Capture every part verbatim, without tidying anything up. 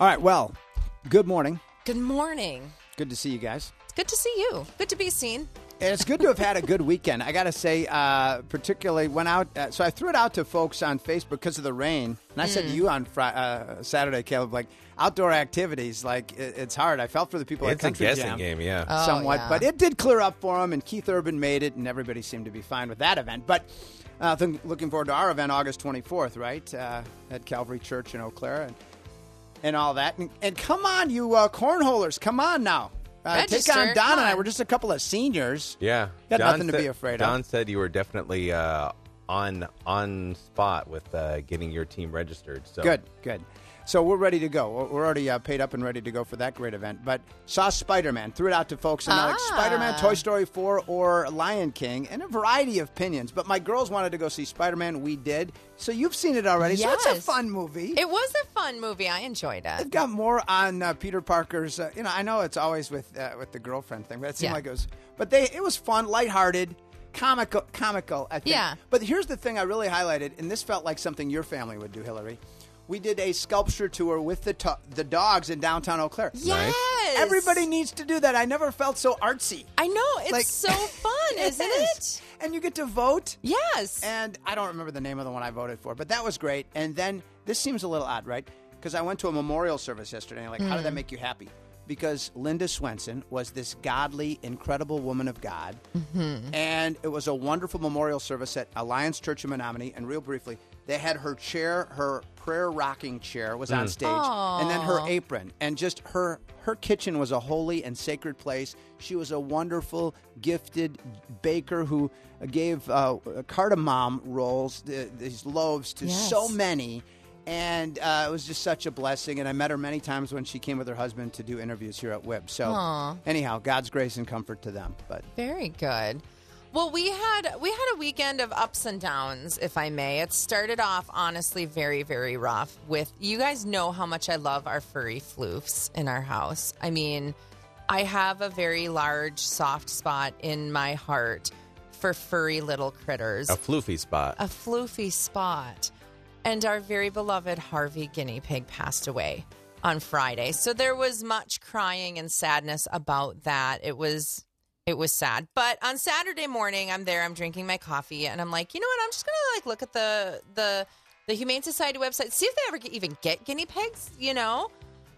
All right, well, good morning. Good morning. Good to see you guys. It's good to see you. Good to be seen. And it's good to have had a good weekend. I got to say, uh, particularly went out. Uh, so I threw it out to folks on Facebook because of the rain. And I mm. said to you on Friday, uh, Saturday, Caleb, like outdoor activities, like it, it's hard. I felt for the people it's at Country Jam. It's a Jam, guessing game, yeah. Oh, somewhat. yeah. But it did clear up for them, and Keith Urban made it, and everybody seemed to be fine with that event. But uh, th- looking forward to our event August twenty-fourth, right, uh, at Calvary Church in Eau Claire and, and all that. And, and come on, you uh, cornholers, come on now. Uh, take on Don and I. We're just a couple of seniors. Yeah. Got Don nothing said, to be afraid Don of. said you were definitely uh, on on spot with uh, getting your team registered. So Good, good. So we're ready to go. We're already uh, paid up and ready to go for that great event. But saw Spider-Man, threw it out to folks, and ah. like Spider-Man, Toy Story four, or Lion King, and a variety of opinions. But my girls wanted to go see Spider-Man. We did. So you've seen it already. Yes. So it's a fun movie. It was a fun movie. I enjoyed it. They've got more on uh, Peter Parker's. Uh, you know, I know it's always with uh, with the girlfriend thing, but it seemed Yeah. like it was. But they, it was fun, lighthearted, comical, comical. I think. Yeah. But here's the thing I really highlighted, and this felt like something your family would do, Hillary. We did a sculpture tour with the to- the dogs in downtown Eau Claire. Yes. Everybody needs to do that. I never felt so artsy. I know. It's Like- so fun, isn't it? And you get to vote. Yes. And I don't remember the name of the one I voted for, but that was great. And then this seems a little odd, right? Because I went to a memorial service yesterday. And like, how did that make you happy? Because Linda Swenson was this godly, incredible woman of God. Mm-hmm. And it was a wonderful memorial service at Alliance Church in Menominee. And real briefly, they had her chair, her prayer rocking chair was on stage. Aww. And then her apron. And just her her kitchen was a holy and sacred place. She was a wonderful, gifted baker who gave uh, cardamom rolls, th- these loaves, to Yes. so many. And uh, it was just such a blessing. And I met her many times when she came with her husband to do interviews here at W I B. So Aw. anyhow, God's grace and comfort to them. But Very good. Well, we had we had a weekend of ups and downs, if I may. It started off, honestly, very, very rough with, you guys know how much I love our furry floofs in our house. I mean, I have a very large, soft spot in my heart for furry little critters. a floofy spot. A floofy spot. And our very beloved Harvey guinea pig passed away on Friday. So there was much crying and sadness about that. It was it was sad. But on Saturday morning, I'm there, I'm drinking my coffee, and I'm like, you know what, I'm just gonna like look at the the the Humane Society website, see if they ever get, even get guinea pigs, you know?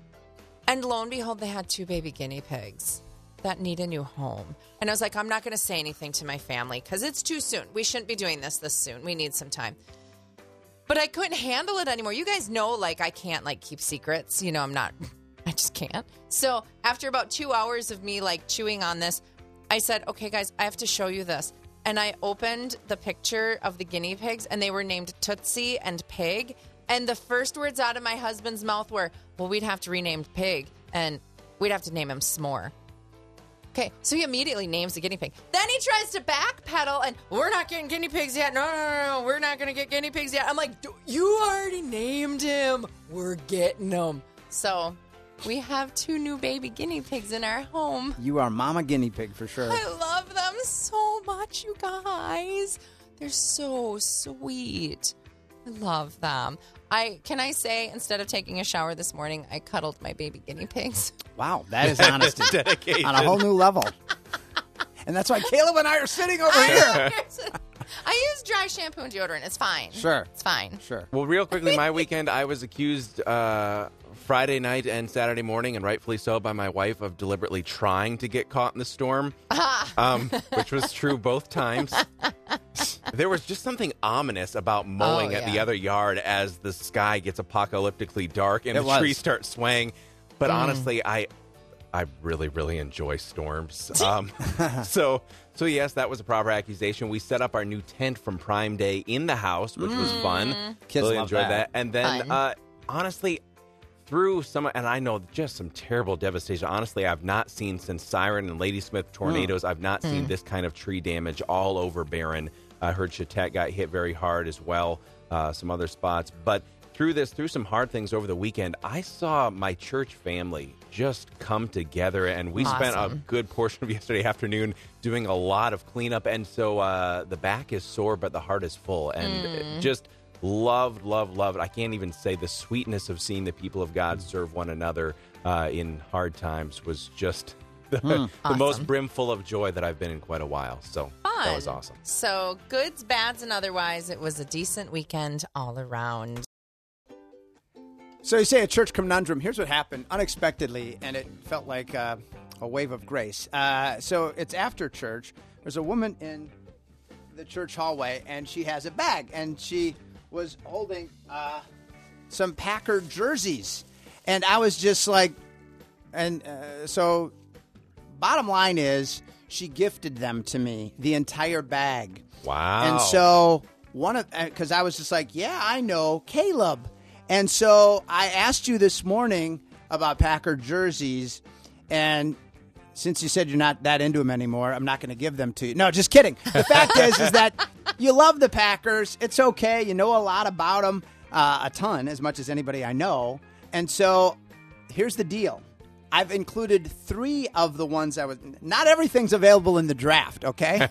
And lo and behold, they had two baby guinea pigs that need a new home. And I was like, I'm not gonna say anything to my family because it's too soon. We shouldn't be doing this this soon. We need some time. But I couldn't handle it anymore. You guys know, like, I can't, like, keep secrets. You know, I'm not, I just can't. So after about two hours of me, like, chewing on this, I said, okay, guys, I have to show you this. And I opened the picture of the guinea pigs, and they were named Tootsie and Pig. And the first words out of my husband's mouth were, well, we'd have to rename Pig, and we'd have to name him S'more. Okay, so he immediately names the guinea pig. Then he tries to backpedal, and we're not getting guinea pigs yet. No, no, no, no, we're not going to get guinea pigs yet. I'm like, you already named him. We're getting them. So we have two new baby guinea pigs in our home. you are Mama Guinea Pig for sure. I love them so much, you guys. They're so sweet. I love them. I can I say, instead of taking a shower this morning, I cuddled my baby guinea pigs. Wow, that is honesty Dedication. on a whole new level. And that's why Caleb and I are sitting over here. I use dry shampoo and deodorant. It's fine. Sure. It's fine. Sure. Well, real quickly, my weekend, I was accused uh, Friday night and Saturday morning, and rightfully so, by my wife of deliberately trying to get caught in the storm, um, which was true both times. There was just something ominous about mowing Oh, at the yeah. other yard as the sky gets apocalyptically dark and It the was. trees start swaying. But Mm. honestly, I I really, really enjoy storms. Um, so, so yes, that was a proper accusation. We set up our new tent from Prime Day in the house, which was fun. Kids really love enjoyed that. that. And then, Fun. uh, honestly, through some, and I know just some terrible devastation. Honestly, I've not seen since Siren and Ladysmith tornadoes. I've not seen this kind of tree damage all over Barron. I heard Chautette got hit very hard as well, uh, some other spots. But through this, through some hard things over the weekend, I saw my church family just come together, and we spent a Awesome. good portion of yesterday afternoon doing a lot of cleanup. And so uh, the back is sore, but the heart is full. And just Loved, loved, loved. I can't even say the sweetness of seeing the people of God serve one another uh, in hard times was just the, Hmm. the Awesome. most brimful of joy that I've been in quite a while. So Fun. that was awesome. So goods, bads, and otherwise, it was a decent weekend all around. So you say a church conundrum. Here's what happened unexpectedly, and it felt like uh, a wave of grace. Uh, so it's after church. There's a woman in the church hallway, and she has a bag, and she was holding uh, some Packer jerseys. And I was just like, and uh, so bottom line is she gifted them to me, the entire bag. Wow. And so one of, because I was just like, yeah, I know Caleb. And so I asked you this morning about Packer jerseys, and since you said you're not that into them anymore, I'm not going to give them to you. No, just kidding. The fact is, is that you love the Packers. It's okay. You know a lot about them, uh, a ton, as much as anybody I know. And so here's the deal. I've included three of the ones I was. Not everything's available in the draft, okay?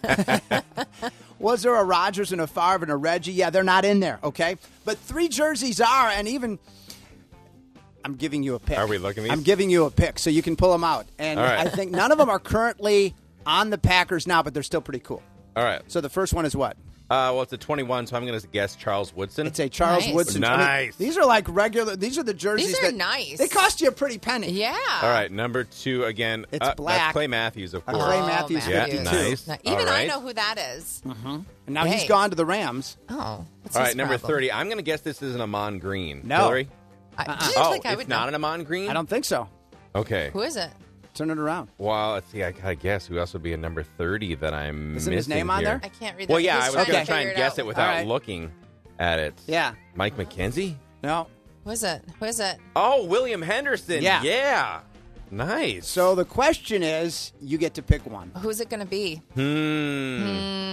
Was there a Rodgers and a Favre and a Reggie? Yeah, they're not in there, okay? But three jerseys are, and even I'm giving you a pick. Are we looking at these? I'm giving you a pick, so you can pull them out. And All right. I think none of them are currently on the Packers now, but they're still pretty cool. All right. So the first one is what? Uh, well, it's a twenty-one, so I'm going to guess Charles Woodson. It's a Charles Nice. Woodson. I mean, Nice. these are like regular. These are the jerseys These are that nice. They cost you a pretty penny. Yeah. All right, number two again. It's uh, black. That's Clay Matthews, of Uh, course. Clay Oh, Matthews, Yeah, fifty-two. nice. Now, even All I right. know who that is. And now Hey. he's gone to the Rams. Oh. What's All his right, number problem? thirty. I'm going to guess this is an Amon Green. No. Hillary? I, Uh-uh. I Oh, think I it's would not know. an Amon Green? I don't think so. Okay. Who is it? Turn it around. Well, let's see. I gotta guess who else would be a number thirty that I'm Isn't missing his name on here. there? I can't read Well, that. yeah, He's I was trying going to to try figure and guess out. it without All right. looking at it. Yeah. Mike McKenzie? No. Who is it? Who is it? Oh, William Henderson. Yeah. Yeah. Nice. So the question is, you get to pick one. Who's it going to be? Hmm.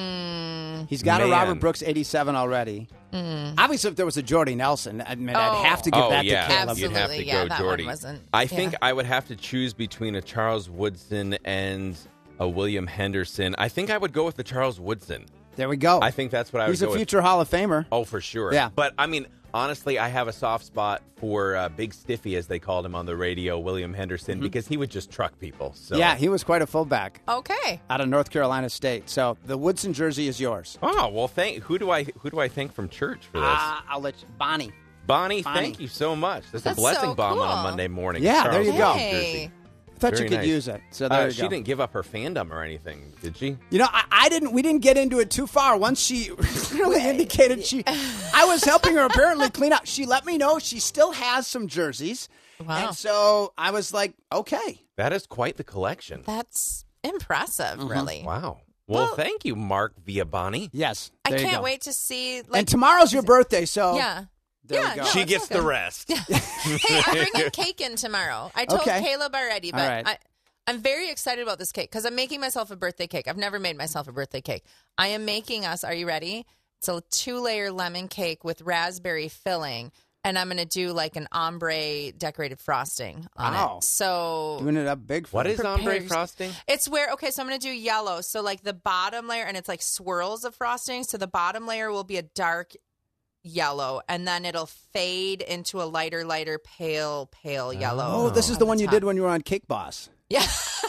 Mm. He's got Man. a Robert Brooks eighty-seven already. Obviously, if there was a Jordy Nelson, I mean, Oh. I'd have to give Oh, that yeah. to Caleb. You'd have to Absolutely, go yeah, that one Jordy. wasn't- I yeah. think I would have to choose between a Charles Woodson and a William Henderson. I think I would go with the Charles Woodson. There we go. I think that's what I would He's go a with. future Hall of Famer. Oh, for sure. Yeah. But, I mean, honestly, I have a soft spot for uh, Big Stiffy, as they called him on the radio, William Henderson, because he would just truck people. So. Yeah, he was quite a fullback Okay. out of North Carolina State. So the Woodson jersey is yours. Oh, well, thank. Who do I who do I thank from church for this? Ah, I'll let you. Bonnie. Bonnie, Bonnie. thank you so much. That's, That's a blessing so bomb on cool. a Monday morning. Yeah, there Charles you go. Woodson Hey. jersey. I thought Very you could nice. use it. So there Uh, you she go. didn't give up her fandom or anything, did she? You know, I, I didn't. We didn't get into it too far. Once she really indicated she, I was helping her apparently clean up. She let me know she still has some jerseys, Wow. and so I was like, okay. That is quite the collection. That's impressive, Mm-hmm. really. Wow. Well, Well- thank you, Mark via Bonnie. Yes, I there you can't go. wait to see. Like, And tomorrow's your birthday, so yeah. there yeah, we go. no, she it's gets all the good. rest. Hey, I'm bringing cake in tomorrow. I told Okay. Caleb already, but All right. I, I'm very excited about this cake because I'm making myself a birthday cake. I've never made myself a birthday cake. I am making us, are you ready? It's a two-layer lemon cake with raspberry filling, and I'm going to do like an ombre decorated frosting on Wow. it. So Doing it up big for What me. is ombre Prepares- frosting? it's where, okay, so I'm going to do yellow. So like the bottom layer, and it's like swirls of frosting. So the bottom layer will be a dark yellow, and then it'll fade into a lighter, lighter, pale, pale yellow. Oh, this is at the one you top. did when you were on Cake Boss. Yeah.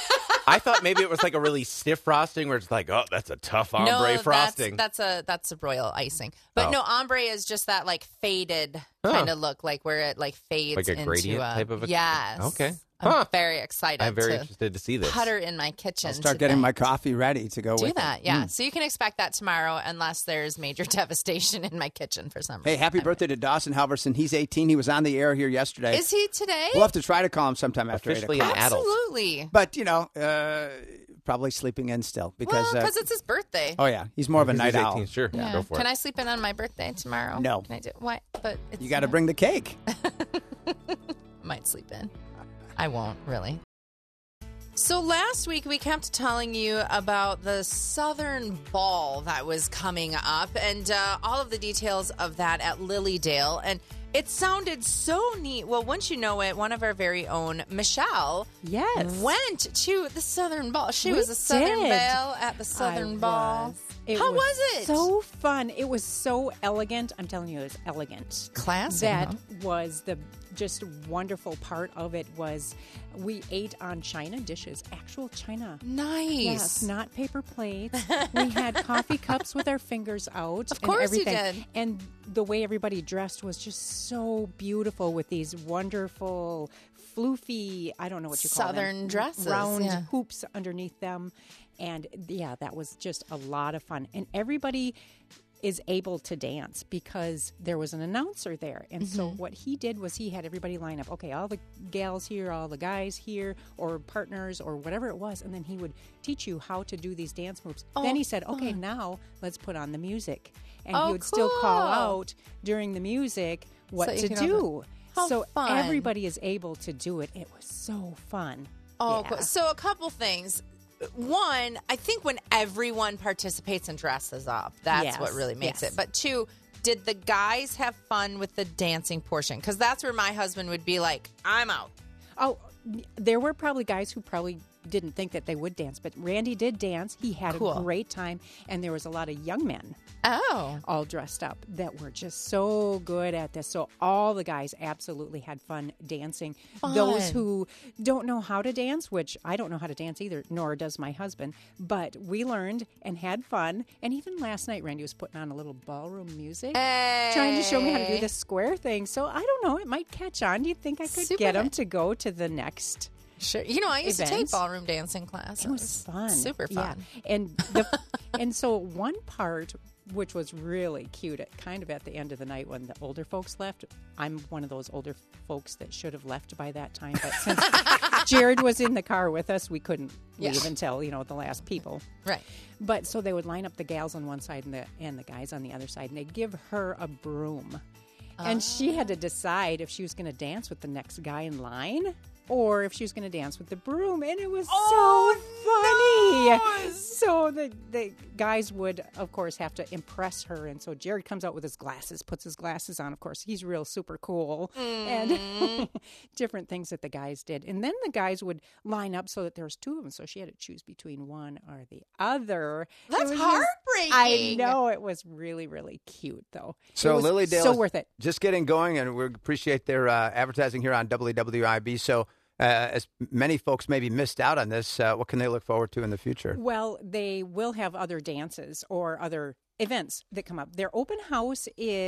I thought maybe it was like a really stiff frosting where it's like, oh, that's a tough ombre no, frosting. That's, that's a that's a royal icing. But Oh. no, ombre is just that like faded Huh. kind of look, like where it like fades Like a into gradient a, type of a- yes. Okay. I'm Huh. very excited. I'm very to interested to see this. putter in my kitchen. I'll start today. getting my coffee ready to go Do with that, it. yeah. Mm. So you can expect that tomorrow, unless there's major devastation in my kitchen for some Hey, reason. happy birthday to Dawson Halverson. He's eighteen. He was on the air here yesterday. Is he today? We'll have to try to call him sometime after Officially eight an o'clock. adult. Absolutely. But you know, uh, probably sleeping in still because. Well, uh, because it's his birthday. oh yeah, he's more of a Because night he's owl. eighteen, Sure, Yeah. go for Can it. I sleep in on my birthday tomorrow? No. Can I do what? But it's You got to not- bring the cake. might sleep in. I won't really. So last week we kept telling you about the Southern Ball that was coming up and uh, all of the details of that at Lilydale. And it sounded so neat. Well, once you know it, one of our very own, Michelle, Yes. went to the Southern Ball. She We was a Southern did. Belle at the Southern I Ball. was. It How was, was it? So fun. It was so elegant. I'm telling you, it was elegant. Classy, That huh? was the just wonderful part of it was we ate on china dishes, actual china. Nice. Yes, not paper plates. We had coffee cups with our fingers out. Of course and you everything. did. And the way everybody dressed was just so beautiful with these wonderful, floofy, I don't know what you call them. Southern dresses, Round yeah. hoops underneath them. And yeah, that was just a lot of fun. And everybody is able to dance because there was an announcer there. And Mm-hmm. so what he did was he had everybody line up, okay, all the gals here, all the guys here, or partners, or whatever it was. And then he would teach you how to do these dance moves. Oh, then he said, okay, now let's put on the music. And Oh, he would still call cool. out during the music what So you to can do. all- How so fun. everybody is able to do it. It was so fun. Oh, Yeah. cool. So a couple things. One, I think when everyone participates and dresses up, that's Yes, what really makes yes. it. But two, did the guys have fun with the dancing portion? Because that's where my husband would be like, I'm out. Oh, there were probably guys who probably didn't think that they would dance, but Randy did dance. He had Cool. a great time, and there was a lot of young men Oh. all dressed up that were just so good at this. So all the guys absolutely had fun dancing. Those Fun. who don't know how to dance, which I don't know how to dance either, nor does my husband, but we learned and had fun. And even last night, Randy was putting on a little ballroom music, trying to show me how to do Hey. the square thing. So I don't know, it might catch on. Do you think I could Super get him fun. to go to the next? Sure. You know, I used to take Events. ballroom dancing classes. It was fun. Super fun. Yeah. And the, and so one part which was really cute at kind of at the end of the night when the older folks left. I'm one of those older folks that should have left by that time, but since Jared was in the car with us, we couldn't Yeah. leave until, you know, the last people. Right. But so they would line up the gals on one side and the and the guys on the other side, and they'd give her a broom. And she had to decide if she was going to dance with the next guy in line or if she was going to dance with the broom. And it was so funny. So the, the guys would, of course, have to impress her. And so Jared comes out with his glasses, puts his glasses on. Of course, he's real super cool. And different things that the guys did. And then the guys would line up so that there was two of them. So she had to choose between one or the other. It That's was just- heartbreaking. I know. It was really, really cute, though. So It was Lily Dale so is worth it. just getting going, and we appreciate their uh, advertising here on W W I B. So uh, as many folks maybe missed out on this, uh, what can they look forward to in the future? Well, they will have other dances or other events that come up. Their open house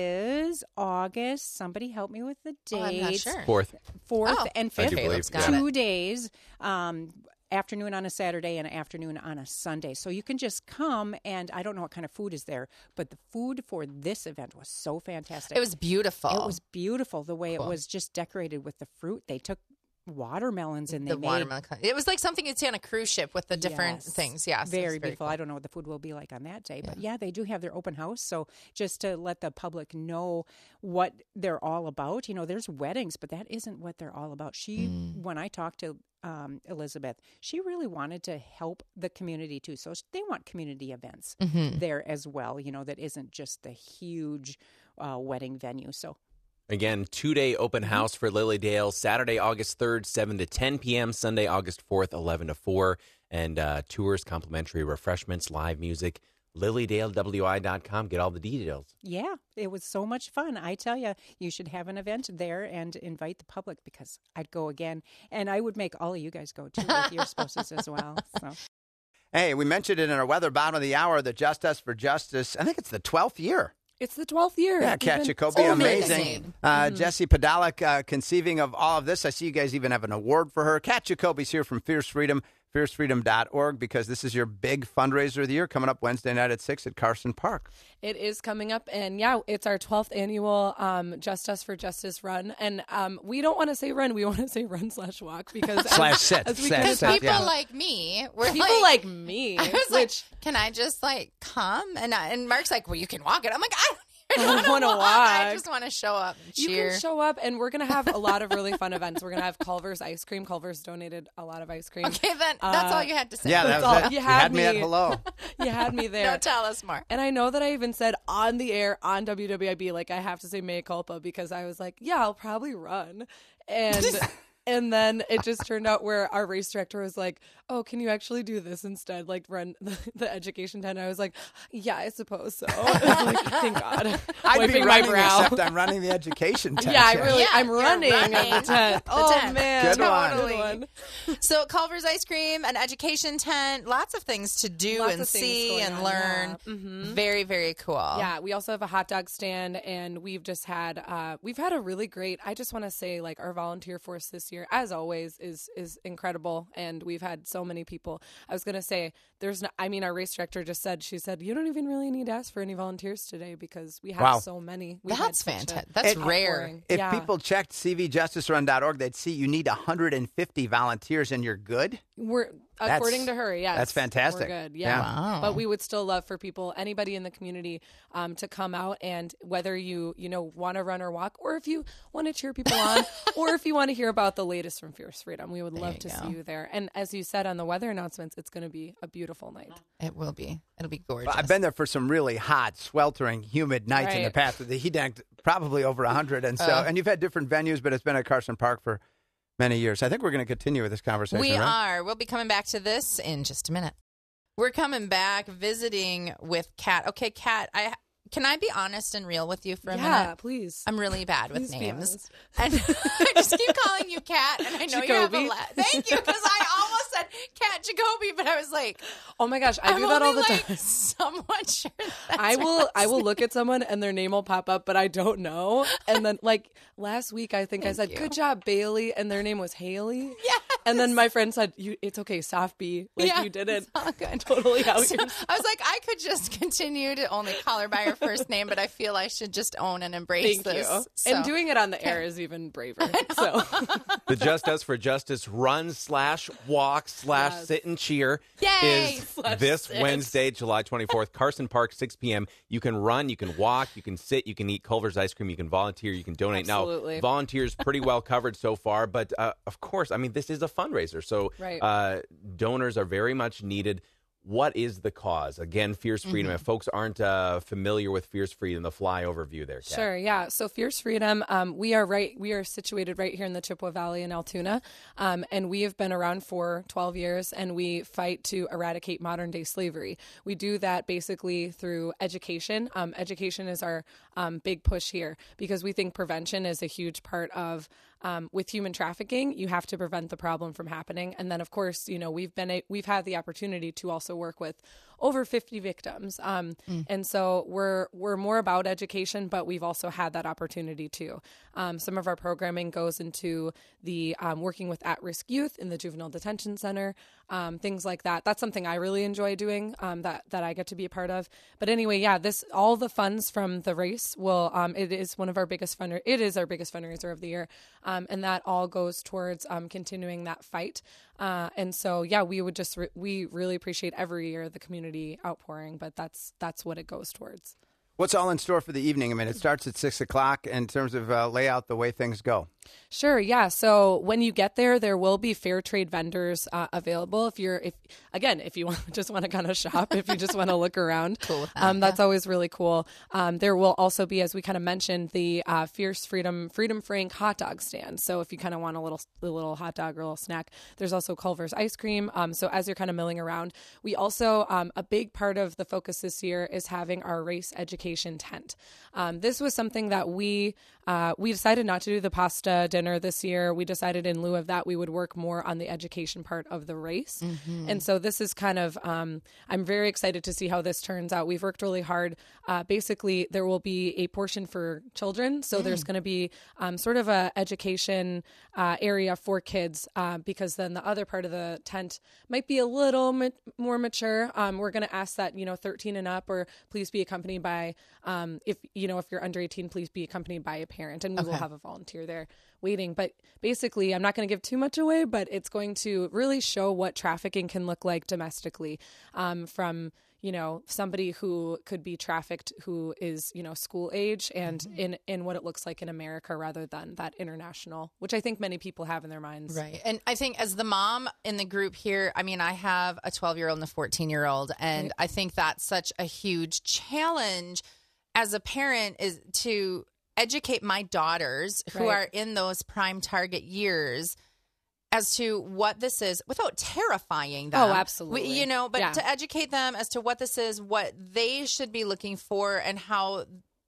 is August. Somebody help me with the dates. Oh, I'm not sure. Fourth. Fourth Oh, and I fifth. do believe, Caleb's got yeah. Two it. days. Um, afternoon on a Saturday and an afternoon on a Sunday. So you can just come, and I don't know what kind of food is there, but the food for this event was so fantastic. It was beautiful. It was beautiful the way Cool. it was just decorated with the fruit. They took watermelons and they the made watermelon. con- It was like something you'd see on a cruise ship with the different Yes. things. Yes, it was very beautiful. cool. I don't know what the food will be like on that day, but yeah, they do have their open house. So just to let the public know what they're all about, you know, there's weddings, but that isn't what they're all about. She, when I talked to um, Elizabeth, she really wanted to help the community too. So they want community events there as well. You know, that isn't just the huge uh, wedding venue. So. Again, two-day open house for Lily Dale, Saturday, August third, seven to ten p.m., Sunday, August fourth, eleven to four, and uh, tours, complimentary refreshments, live music, lily dale w i dot com. Get all the details. Yeah, it was so much fun. I tell you, you should have an event there and invite the public because I'd go again. And I would make all of you guys go too with your spouses as well. So. Hey, we mentioned it in our weather bottom of the hour, the Just Us for Justice. I think it's the twelfth year. It's the twelfth year. Yeah, It's Kat been Jacoby, so amazing. amazing. Uh, Jesse Podolak uh, conceiving of all of this. I see you guys even have an award for her. Kat Jacoby's here from Fierce Freedom, fierce freedom dot org, because this is your big fundraiser of the year coming up Wednesday night at six at Carson Park. It is coming up, and yeah, it's our twelfth annual um, Just Us for Justice run, and um, we don't want to say run, we want to say run slash walk because Slash as, sit, as we slash kind of sit, talked People yeah. about- like me were people like, like me, I was like, which can I just like come? And I, and Mark's like, well, you can walk it. I'm like, I don't even I want don't to wanna walk. I walk. just want to show up and you cheer. can show up, and we're gonna have a lot of really fun events. We're gonna have Culver's ice cream. Culver's donated a lot of ice cream. okay, then that's Uh, all you had to say. Yeah, that all. was it. You You had had me at me. hello. You had me there. No, tell us more. And I know that I even said on the air on W W I B, like I have to say mea culpa because I was like, yeah, I'll probably run. And And then it just turned out where our race director was like, oh, can you actually do this instead? Like run the, the education tent. I was like, yeah, I suppose so. I was like, thank God. I'd Wiping be my running, brow. except I'm running the education tent. Yeah, I really, Yeah, I'm you're running, running the tent. the oh, tent. man. Good one. Totally. Good one. So Culver's Ice Cream, an education tent, lots of things to do Lots and of things see going and on, learn. yeah. Mhm. Very, very cool. Yeah, we also have a hot dog stand, and we've just had uh, we've had a really great. I just want to say, like, our volunteer force this year, as always, is is incredible, and we've had so many people. I was gonna say, there's no. I mean, our race director just said she said you don't even really need to ask for any volunteers today because we have Wow. so many. We've had That's such a fantastic. That's It- rare. outpouring. If Yeah. people checked c v justice run dot org, they'd see you need one hundred fifty volunteers and you're good. We're That's- according to her, yes. that's fantastic. We're good. Yeah. Yeah. Wow. But we would still love for people, anybody in the community, um, to come out, and whether you, you know, want to run or walk, or if you want to cheer people on, or if you want to hear about the latest from Fierce Freedom, we would love you to go. see you there. And as you said on the weather announcements, it's going to be a beautiful night. It will be. It'll be gorgeous. Well, I've been there for some really hot, sweltering, humid nights in the Right. past with the heat index probably over one hundred. And so, Uh. and you've had different venues, but it's been at Carson Park for many years. I think we're going to continue with this conversation. We right? are. We'll be coming back to this in just a minute. We're coming back visiting with Kat. Okay, Kat, I can I be honest and real with you for a yeah, minute? please. I'm really bad with Please be names. honest. And I just keep calling you Kat, and I know you have a Jacoby. la- Thank you, because I almost said Kat Jacoby, but I was like, Oh my gosh, I I'm do that all only, the like, time. somewhat sure that's I will right. I will look at someone and their name will pop up, but I don't know. And then like last week I think I Thank said, you. good job, Bailey, and their name was Haley. Yes. And then my friend said, "You, it's okay, soft B. Like Yeah, you didn't it's all good. totally out So, your I was like, I could just continue to only call her by her first name, but I feel I should just own and embrace Thank this. you. So- And doing it on the air is even braver. So The Just Us for Justice run slash walk slash Yes. sit and cheer Yay! is Slash this sit. Wednesday, July twenty-fourth, Carson Park, six p.m. You can run, you can walk, you can sit, you can eat Culver's ice cream, you can volunteer, you can donate. Absolutely. Now, volunteers pretty well covered so far, but uh, of course, I mean, this is a fundraiser, so Right. uh, donors are very much needed. What is the cause? Again, Fierce Freedom. Mm-hmm. If folks aren't uh, familiar with Fierce Freedom, the flyover view there, Kat. Sure, yeah. So Fierce Freedom, um, we are right. We are situated right here in the Chippewa Valley in Altoona, um, and we have been around for twelve years, and we fight to eradicate modern day slavery. We do that basically through education. Um, education is our um, big push here because we think prevention is a huge part of. Um, with human trafficking, you have to prevent the problem from happening, and then, of course, you know we've been a, we've had the opportunity to also work with over fifty victims, um, mm. and so we're we're more about education, but we've also had that opportunity too. Um, some of our programming goes into the um, working with at-risk youth in the juvenile detention center, um, things like that. That's something I really enjoy doing. Um, that that I get to be a part of. But anyway, yeah, this all the funds from the race will. Um, it is one of our biggest funder. It is our biggest fundraiser of the year. Um, and that all goes towards um, continuing that fight. Uh, and so, yeah, we would just re- we really appreciate every year the community outpouring, but that's that's what it goes towards. What's all in store for the evening? I mean, it starts at six o'clock in terms of uh, layout, the way things go. Sure, yeah. So when you get there, there will be fair trade vendors uh, available. If you're, if again, if you want, just want to kind of shop, if you just want to look around, cool with that, um, that's yeah. always really cool. Um, there will also be, as we kind of mentioned, the uh, Fierce Freedom Freedom Frank hot dog stand. So if you kind of want a little, a little hot dog or a little snack, there's also Culver's ice cream. Um, so as you're kind of milling around, we also um, a big part of the focus this year is having our race education tent. Um, this was something that we uh, we decided not to do the pasta dinner this year. We decided in lieu of that, we would work more on the education part of the race. Mm-hmm. And so this is kind of, um, I'm very excited to see how this turns out. We've worked really hard. Uh, basically, there will be a portion for children. So mm. there's going to be um, sort of a education uh, area for kids uh, because then the other part of the tent might be a little ma- more mature. Um, we're going to ask that, you know, thirteen and up, or please be accompanied by, um, if, you know, if you're under eighteen, please be accompanied by a parent, and we okay. will have a volunteer there waiting. But basically, I'm not going to give too much away, but it's going to really show what trafficking can look like domestically, um, from, you know, somebody who could be trafficked who is, you know, school age, and mm-hmm. in, in what it looks like in America rather than that international, which I think many people have in their minds. Right. And I think as the mom in the group here, I mean, I have a twelve-year-old and a fourteen-year-old, and right. I think that's such a huge challenge as a parent is to educate my daughters who right. are in those prime target years as to what this is without terrifying them. Oh, absolutely. We, you know, but Yeah. to educate them as to what this is, what they should be looking for, and how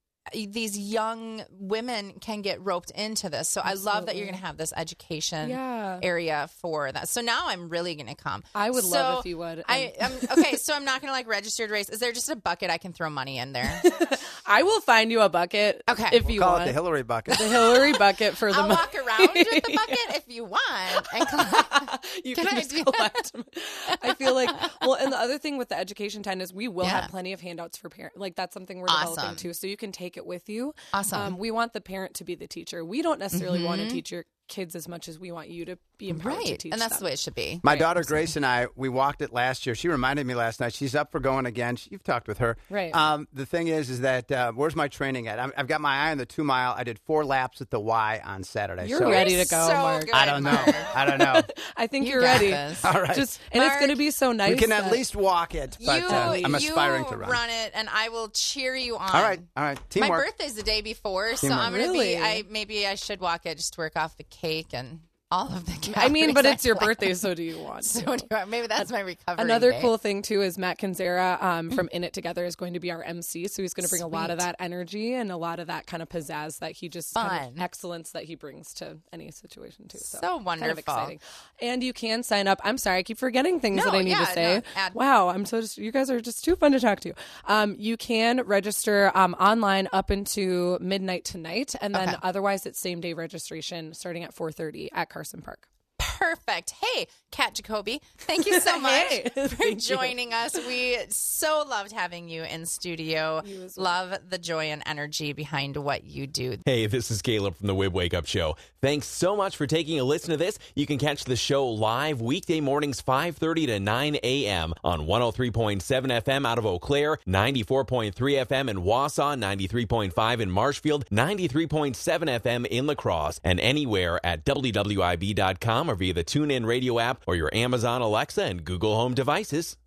these young women can get roped into this. So Absolutely. I love that you're going to have this education Yeah. area for that. So now I'm really going to come. I would So love if you would. I um, okay, so I'm not going to like registered race. Is there just a bucket I can throw money in there? I will find you a bucket Okay. if We'll you Call want. it the Hillary bucket. The Hillary bucket for the I'll money. walk around with the bucket if you want. And collect. You Can can, I just do collect them. I feel like, well, and the other thing with the education tent is we will Yeah. have plenty of handouts for parents. Like that's something we're Awesome. developing too. So you can take it with you. Awesome. Um, we want the parent to be the teacher. We don't necessarily want Mm-hmm. to teach your kids as much as we want you to be empowered to Right. teach And that's them. the way it should be. My daughter Grace and I, we walked it last year. She reminded me last night. She's up for going again. She- You've talked with her. Right. Um, the thing is, is that uh, where's my training at? I'm, I've got my eye on the two mile. I did four laps at the Y on Saturday. You're so ready to go, so Mark. good, I don't know. Mark. I don't know. I think You you're got ready. this. All right. Just and it's Mark, going to be so nice. we can at that- least walk it, but you, uh, I'm you aspiring to run. run it, and I will cheer you on. All right. All right. My Teamwork. birthday's the day before, so Teamwork. I'm gonna Really? be. I maybe I should walk it just to work off the cake and all of the. I mean, but calories it's your I plan. birthday, so do you want to? So do I. Maybe that's my recovery. Another day. cool thing too is Matt Kanzera um, from In It Together is going to be our M C, so he's going to bring a lot of Sweet. that energy and a lot of that kind of pizzazz that he just kind Fun. of excellence that he brings to any situation too. So, So kind of wonderful. exciting. And you can sign up. I'm sorry, I keep forgetting things No, that I need yeah, to say. no, add- wow, I'm so just, you guys are just too fun to talk to. Um, you can register um, online up into midnight tonight, and then Okay. otherwise it's same day registration starting at four thirty at Carson Park. Perfect. Hey, Kat Jacoby, thank you so much Hey, for thank you. joining us. We so loved having you in studio. You as well. Love the joy and energy behind what you do. Hey, this is Caleb from the Wib Wake Up Show. Thanks so much for taking a listen to this. You can catch the show live weekday mornings five thirty to nine a.m. on one oh three point seven F M out of Eau Claire, ninety-four point three F M in Wausau, ninety-three point five in Marshfield, ninety-three point seven F M in La Crosse, and anywhere at W W I B dot com or via the TuneIn Radio app or your Amazon Alexa and Google Home devices.